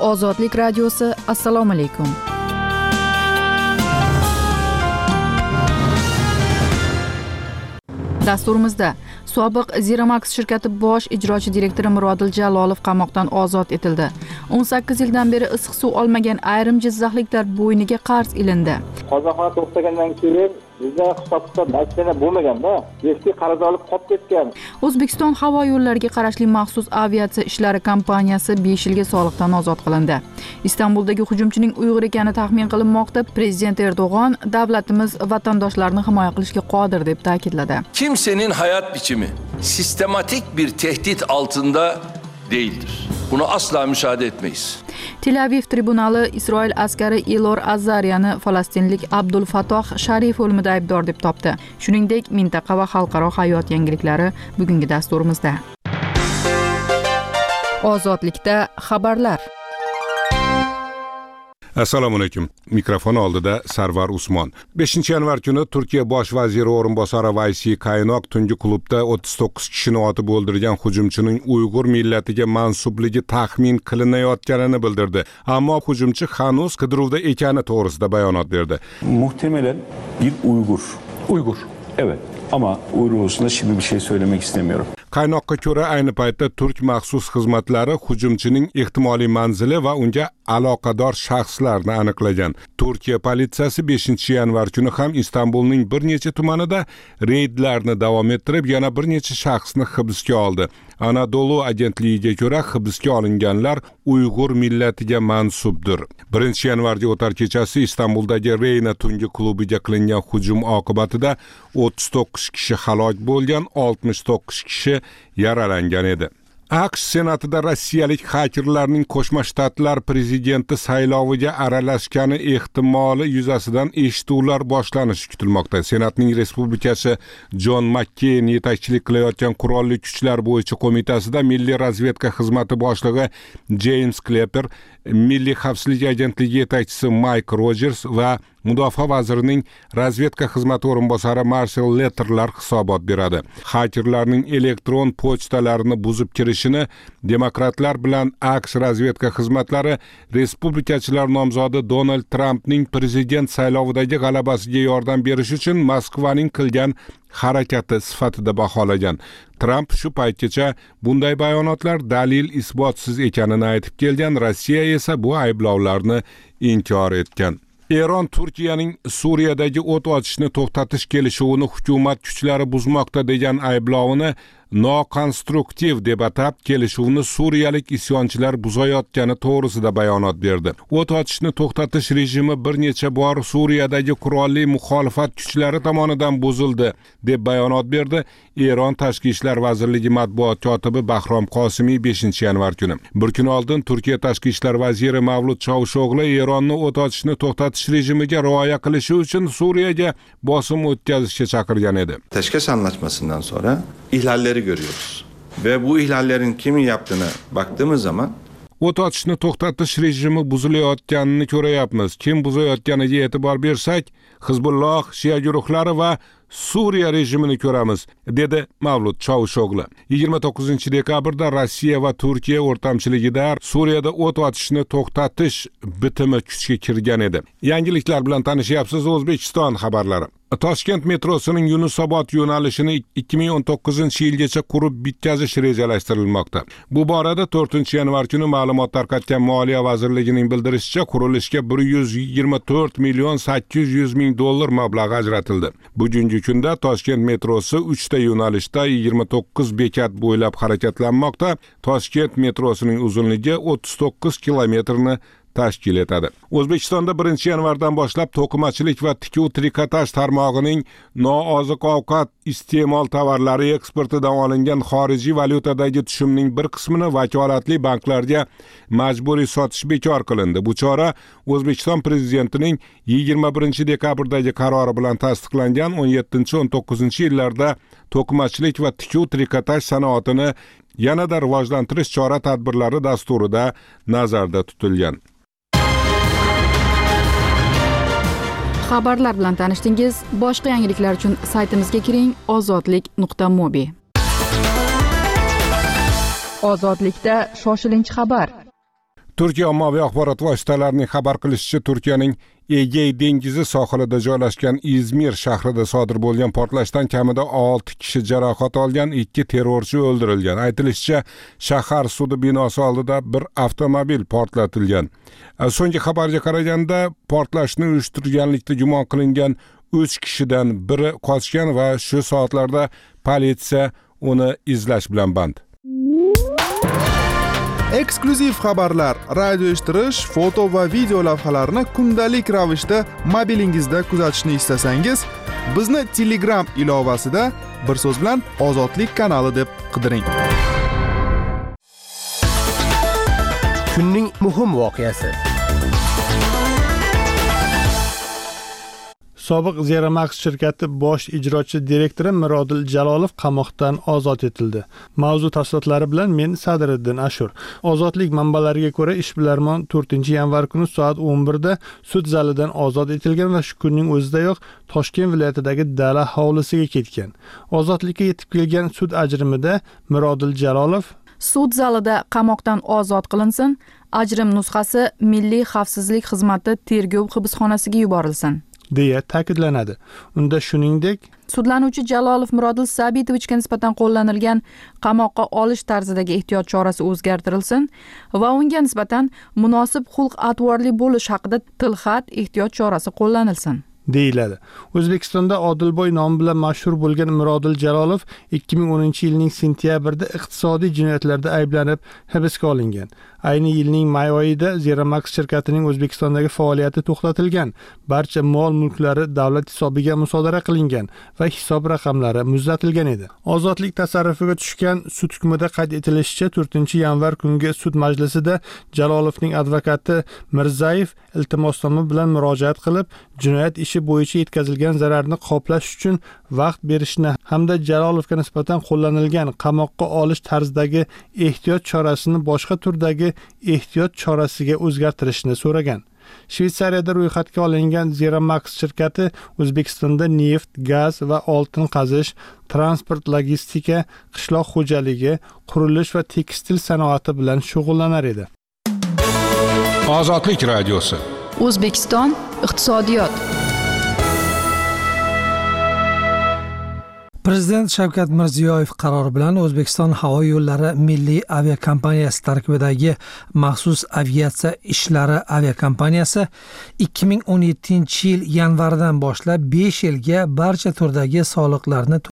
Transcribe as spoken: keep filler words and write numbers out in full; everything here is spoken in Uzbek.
Ozodlik radiosi. Assalomu alaykum. Dasturimizda sobiq Zeramax shirkati bosh ijrochi direktori Murodil Jalolov qamoqdan ozod etildi. o'n sakkiz yildan beri issiq suv olmagan ayrim jizzaxliklar bo'yniga qarz ilindi. Qozoqlar to'xtagandan keyin bizda hisob-kitob masala bo'lmaganda, eski qarz olib qolib ketgan. O'zbekiston havo yo'llariga qarashli maxsus aviatsiya ishlari kompaniyasi besh yilga soliqdan ozod qilindi. Istanbuldagi hujumchining Uyg'ur ekani taxmin qilinmoqda. Prezident Erdo'g'on davlatimiz vatandoshlarni himoya qilishga qodir deb ta'kidladi. Kimsenin hayat biçimi sistematik bir tehdit altında değildir. Buna asla müsaade etmeyiz. Tel Aviv tribunali Isroil askari Elor Azariyani falastinlik Abdul Fatoh Sharif o'limida aybdor deb topdi. Shuningdek, mintaqa va xalqaro hayot yangiliklari bugungi dasturimizda. Ozodlikda xabarlar. Assalomu alaykum. Mikrofon oldida Sarvar Usmon. beshinchi yanvar kuni Turkiya bosh vaziri o'rinbosari Vaysi Kaynoq tungi klubda o'ttiz to'qqiz kishini otib o'ldirgan hujumchining Uyg'ur millatiga mansubligi taxmin qilinayotganini bildirdi. Ammo hujumchi hanuz qidiruvda ekani to'g'risida bayonot berdi. Muhtemelen bir Uygur. Uygur. Evet. Ama Uygur olsun da şimdi bir şey söylemek istemiyorum. Kaynoqqa ko'ra ayni paytda Turk maxsus xizmatlari hujumchining ehtimoliy manzili va unga aloqador shaxslarni aniqlagan. Turkiya politsiyasi beshinchi yanvar kuni ham Istanbulning bir necha tumanida reydlarni davom ettirib, yana bir necha shaxsni hibsga oldi. Anadolu agentligiga ko'ra hibsga olinganlar Uyg'ur millatiga mansubdir. birinchi yanvarda o'tar kechasi Istanbuldagi Reyna tungi klubiga qilingan hujum oqibatida o'ttiz to'qqiz kishi halok bo'lgan, oltmish to'qqiz kishi yaralangan edi. AQSh Senatida rossiyalik xakerlarning Qo'shma Shtatlar prezidenti sayloviga aralashgani ehtimoli yuzasidan eshituvlar boshlanishi kutilmoqda. Senatning respublikachi Jon Makkeyn yetakchilik qilayotgan qurolli kuchlar bo'yicha qo'mitasida Milliy razvedka xizmati boshlig'i James Clapper, Milliy xavfsizlik agentligi yetakchisi Mike Rogers va Mudofaa vazirining razvedka xizmati o'rinbosari Marshall Letterlar hisobot beradi. Xakerlarning elektron pochtalarini buzib kirishini demokratlar bilan AQSh razvedka xizmatlari respublikachilar nomzodi Donald Trampning prezident saylovidagi g'alabasiga yordam berish uchun Moskvaning qilgan harakati sifatida baholagan. Tramp shu paytgacha bunday bayonotlar dalil isbotsiz ekanini aytib kelgan, Rossiya esa bu ayblovlarni inkor etgan. Eron Turkiyaning Suriyadagi o't ochishni to'xtatish kelishuvini hukumat kuchlari buzmoqda degan ayblovini nokonstruktiv deb atab, kelishuvni suriyalik isyonchilar buzayotgani to'g'risida bayonot berdi. O't ochishni to'xtatish rejimi bir necha bor Suriyadagi qurolli muxolifat kuchlari tomonidan buzildi deb bayonot berdi Eron Tashqi ishlar vazirligi matbuot kotibi Bahrom Qosimiy beshinchi yanvar kuni. Bir kun oldin Turkiya Tashqi ishlar vaziri Mavlut Chavusho'g'li Eronni o't ochishni to'xtatish rejimiga rioya qilishi uchun Suriyaga bosim o'tkazishga chaqirgan edi. Teşkil anlaşmasından sonra ihlalleri görüyoruz. Ve bu ihlallerin kimin yaptığına baktığımız zaman o't ochishni to'xtatish rejimi buzilayotganini ko'rayapmiz. Kim buzayotganiga e'tibor bersak, Hizbulloh, Shia guruhlari va Suriya rejimini ko'ramiz, dedi Mavlut Chavusho'g'li. yigirma to'qqizinchi dekabrda Rossiya va Turkiya o'rtamchiligida Suriyada o't ochishni to'xtatish bitimi kuchga kirgan edi. Yangiliklar bilan tanishyapsiz. O'zbekiston xabarlari. Toshkent metrosining Yunusobod yo'nalishini ikki ming o'n to'qqizinchi yilgacha qurib bitkazish rejalashtirilmoqda. Bu borada to'rtinchi yanvar kuni ma'lumot tarqatgan Moliya vazirligining bildirishicha, qurilishga bir yuz yigirma to'rt million sakkiz yuz ming dollar mablag' ajratildi. Bugungi kunda Toshkent metrosi uchta yo'nalishda yigirma to'qqiz bekat bo'ylab harakatlanmoqda. Toshkent metrosining uzunligi o'ttiz to'qqiz kilometrni tashkil etadi. O'zbekistonda birinchi yanvardan boshlab to'qimachilik va tikuv trikotaj tarmog'ining nooziq-ovqat iste'mol tovarlari eksportidan olingan xorijiy valyutadagi tushumning bir qismini vakolatli banklarga majburiy sotish bekor qilindi. Bu chora O'zbekiston prezidentining yigirma birinchi dekabrdagi qarori bilan tasdiqlangan o'n yettinchi o'n to'qqizinchi yillarda to'qimachilik va tikuv trikotaj sanoatini yanada rivojlantirish chora-tadbirlari dasturida nazarda tutilgan. Xabarlar bilan tanishdingiz. Boshqa yangiliklar uchun saytimizga kiring: ozodlik nuqta mobi. Ozodlikda shoshilinch xabar. Turkiya ommaviy axborot vositalarining xabar qilishicha, Turkiyaning Egey dengizi sohilida joylashgan Izmir shahrida sodir bo'lgan portlashdan kamida olti kishi jarohat olgan, ikki terrorchi o'ldirilgan. Aytilishicha, shahar sudi binosi oldida bir avtomobil portlatilgan. So'nggi xabarga qaraganda, portlashni uyushtirganlikda gumon qilingan uch kishidan biri qochgan va shu soatlarda politsiya uni izlash bilan band. Eksklyuziv xabarlar, radio eshittirish, foto va video lavhalarni kundalik ravishda mobilingizda kuzatishni istasangiz, bizni Telegram ilovasida bir so'z bilan Ozodlik kanali deb qidiring. Kunning muhim voqeasi. Sobiq Zeramax shirkati bosh ijrochi direktori Mirodil Jalolov qamoqdan ozod etildi. Mavzu tafsilotlari bilan men Sadriddin Ashur. Ozodlik manbalariga ko'ra, ishbilarmon to'rtinchi yanvar kuni soat o'n birda sud zalidan ozod etilgan va shu kunning o'zidayoq Toshkent viloyatidagi dala hovlisiga ketgan. Ozodlikka yetib kelgan sud ajrimida Mirodil Jalolov sud zalida qamoqdan ozod qilinsin, ajrim nusxasi Milliy xavfsizlik xizmati tergov hibsxonasiga yuborilsin deya ta'kidlanadi. Unda shuningdek, sudlanuvchi Jalolov Mirodil Sabitovichga nisbatan qo'llanilgan qamoqqa olish tarzidagi ehtiyot chorasi o'zgartirilsin va unga nisbatan munosib xulq-atvorli bo'lish haqida tilxat ehtiyot chorasi qo'llanilsin deyiladi. O'zbekistonda Odilboy nomi bilan mashhur bo'lgan Mirodil Jalolov ikki ming o'ninchi yilning sentyabrida iqtisodiy jinoyatlarda ayblanib hibsga olingan. Ayni yilning may oyida Zeramax shirkatining O'zbekistondagi faoliyati to'xtatilgan. Barcha mol-mulklari davlat hisobiga musodara qilingan va hisob raqamlari muzlatilgan edi. Ozodlik tasarrufiga tushgan sud hukmida qayd etilishicha, to'rtinchi yanvar kungi sud majlisida Jalolovning advokati Mirzayev iltimosnoma bilan murojaat qilib, jinoyat ishi bo'yicha yetkazilgan zararni qoplash uchun vaqt berishni hamda Jalolovga nisbatan qo'llanilgan qamoqqa olish tarzidagi ehtiyot chorasini boshqa turdagi ehtiyot chorasiga o'zgartirishni so'ragan. Shveysariyada ro'yxatga olingan Zeramax shirkati O'zbekistonda neft, gaz va oltin qazish, transport, logistika, qishloq xo'jaligi, qurilish va tekstil sanoati bilan shug'ullanar edi. Ozodlik radiosi. O'zbekiston iqtisodiyot. Prezident Shavkat Mirziyoyev qarori bilan O'zbekiston havo yo'llari milliy aviakompaniyasi tarkibidagi maxsus aviatsiya ishlari aviakompaniyasi ikki ming o'n yettinchi yil yanvardan boshlab besh yilga barcha turdagi soliqlarni